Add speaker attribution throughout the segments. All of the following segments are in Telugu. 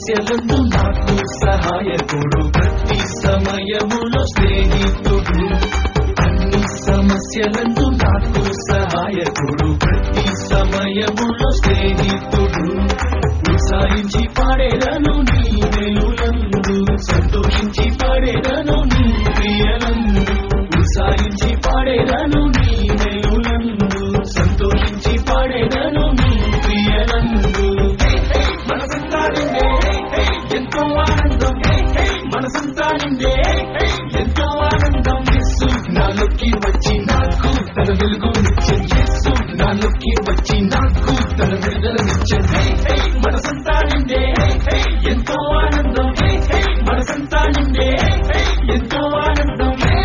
Speaker 1: సమస్యలందు నాకు సహాయకుడు, ప్రతి సమయములో స్నేహితుడు. అన్ని సమస్యలందు నాకు సహాయకుడు, ప్రతి సమయములో స్నేహితుడు. ఉత్సాహించి పాడేదను నీ వెలులందు, సంతోషించి పాడేదను నీ ప్రియలందు. ఉత్సాహించి పాడేదను నీ వెలులందు, సంతోషించి పాడేదను నీ ప్రియలందు. మనసంతా నిండే ఎంతో ఆనందం, మనసంతా నిండే ఎంతో ఆనందం. యేసు నాలోకి వచ్చి నాకు తన వెలుగునిచ్చెను, యేసు నాలోకి వచ్చి నాకు తన విడుదలనిచ్చెను. మనసంతా నిండే ఎంతో ఆనందం, మనసంతా నిండే ఎంతో ఆనందం.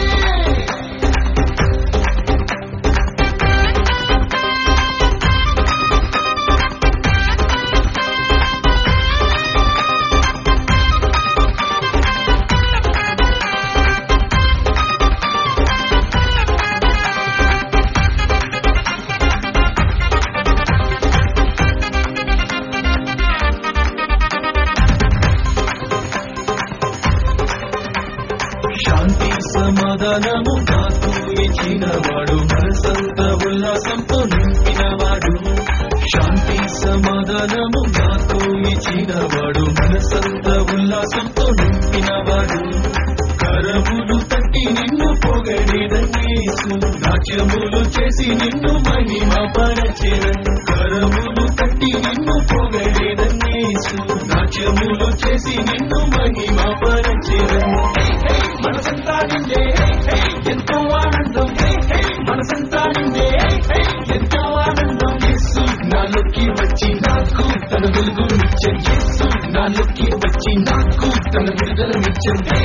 Speaker 1: శాంతి సమాధానము నాకు ఇచ్చినవాడు, మనసంత ఉల్లాసంతో నింపినవాడు. శాంతి సమాధానము నాకు ఇచ్చినవాడు, మనసంత ఉల్లాసంతో నింపినవాడు. కరములు తట్టి నిన్ను పొగడేదన్నేసు, నాట్యములు చేసి నిన్ను మహిమపరచెదను. కరములు తట్టి నిన్ను పొగడేదన్నేసు, నాట్యములు చేసి నిన్ను మహిమపరచెదను. మనసంతా నిండే ఎంతో ఆనందం, మనసంతా నిండే ఎంతో ఆనందం. యేసు నాలోకి వచ్చి నాకు తన వెలుగునిచ్చెను, యేసు నాలోకి వచ్చి నాకు తన విడుదలనిచ్చెను.